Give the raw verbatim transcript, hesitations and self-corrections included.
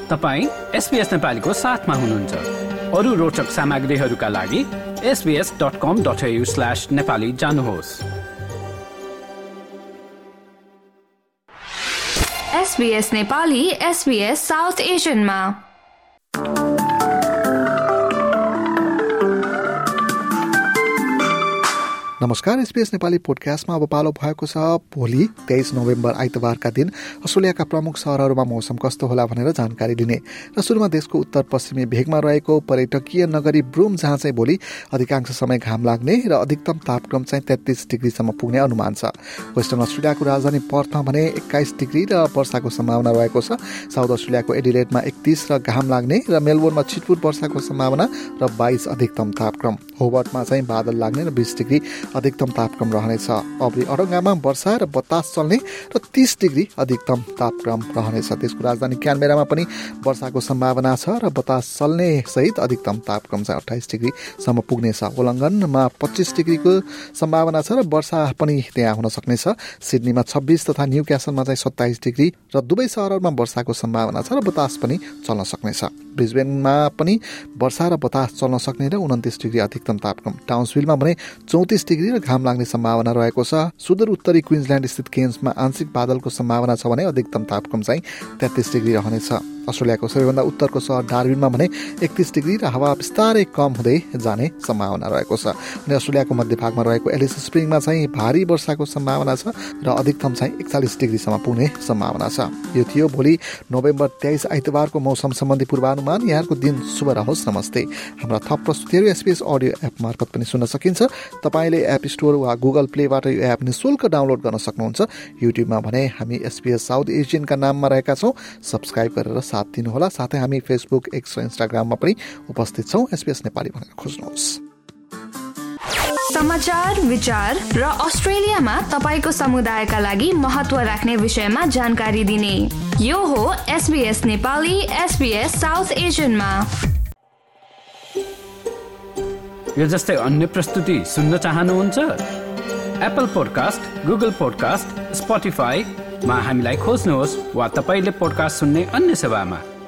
तपाईँ एसबीएस नेपालीको साथमा हुनुहुन्छ। अरू रोचक सामग्रीहरूका लागि SBS dot com dot AU slash Nepali जानुहोस्। एसबीएस नेपाली एसबीएस साउथ एसियनमा। नमस्कार, एसबीएस नेपाली पोडकास्टमा अब पालो भएको छ भोलि तेइस नोभेम्बर आइतबारका दिन अस्ट्रेलियाका प्रमुख सहरहरूमा मौसम कस्तो होला भनेर जानकारी लिने र सुरुमा देशको उत्तर पश्चिमी भेगमा रहेको पर्यटकीय नगरी ब्रुम, जहाँ चाहिँ भोलि अधिकांश समय घाम लाग्ने र अधिकतम तापक्रम चाहिँ तेत्तीस डिग्रीसम्म पुग्ने अनुमान छ। वेस्टर्न अस्ट्रेलियाको राजधानी पर्थमा भने एक्काइस डिग्री र वर्षाको सम्भावना रहेको छ। साउथ अस्ट्रेलियाको एडिलेडमा एकतीस र घाम लाग्ने र मेलबोर्नमा छिटपुट वर्षाको सम्भावना र बाइस अधिकतम तापक्रम। होबर्टमा चाहिँ बादल लाग्ने र बीस डिग्री अधिकतम तापक्रम रहनेछ। अब्री अडङ्गामा वर्षा र बतास चल्ने र तीस डिग्री अधिकतम तापक्रम रहनेछ। त्यसको राजधानी क्यानबेरामा पनि वर्षाको सम्भावना छ र बतास चल्ने सहित अधिकतम तापक्रम चाहिँ अट्ठाइस डिग्रीसम्म पुग्नेछ। वोलङ्गनमा पच्चिस डिग्रीको सम्भावना छ र वर्षा पनि त्यहाँ हुन सक्नेछ। सिडनीमा छब्बिस तथा न्यू क्यासलमा चाहिँ सत्ताइस डिग्री र दुवै सहरहरूमा वर्षाको सम्भावना छ र बतास पनि चल्न सक्नेछ। ब्रिस्बेनमा पनि वर्षा र बतास चल्न सक्ने र उन्तिस डिग्री अधिकतम तापक्रम। टाउन्सभिलमा भने चौतिस डिग्री र घाम लाग्ने सम्भावना रहेको छ। सुदूर उत्तरी क्विन्सल्यान्ड स्थित केन्समा आंशिक बादलको सम्भावना छ भने अधिकतम तापक्रम चाहिँ तेत्तीस डिग्री रहनेछ। अस्ट्रेलियाको सबैभन्दा उत्तरको सहर डार्विनमा भने एकतीस डिग्री र हावा बिस्तारै कम हुँदै जाने सम्भावना रहेको छ। अनि अस्ट्रेलियाको मध्यभागमा रहेको एलिस स्प्रिङमा चाहिँ भारी वर्षाको सम्भावना छ र अधिकतम चाहिँ एकचालिस डिग्रीसम्म पुग्ने सम्भावना छ। यो थियो भोलि नोभेम्बर तेइस आइतबारको मौसम सम्बन्धी पूर्वानुमान। यहाँको दिन शुभ रहोस्। नमस्ते। हाम्रा थप प्रस्तुतिहरू एसबीएस अडियो एप मार्फत पनि सुन्न सकिन्छ। तपाईँले एप स्टोर वा गुगल प्लेबाट यो एप निःशुल्क डाउनलोड गर्न सक्नुहुन्छ। युट्युबमा भने हामी एसबीएस साउथ एसियनका नाममा रहेका छौँ। सब्सक्राइब गरेर साथ दिनुहोला। साथै हामी फेसबुक, एक्स र इन्स्टाग्राममा पनि उपस्थित छौँ। एसबीएस नेपाली भनेर खोज्नुहोस्। समाचार, विचार र अस्ट्रेलियामा तपाईको समुदायका लागि महत्त्व राख्ने विषयमा जानकारी दिने यो हो एसबीएस नेपाली एसबीएस साउथ एसियनमा। यो जस्तै अन्य प्रस्तुति सुन्न चाहनुहुन्छ? एप्पल पोडकास्ट, गुगल पोडकास्ट, स्पोटिफाईमा हामीलाई खोज्नुहोस् वा तपाईले पोडकास्ट सुन्ने अन्य सेवामा।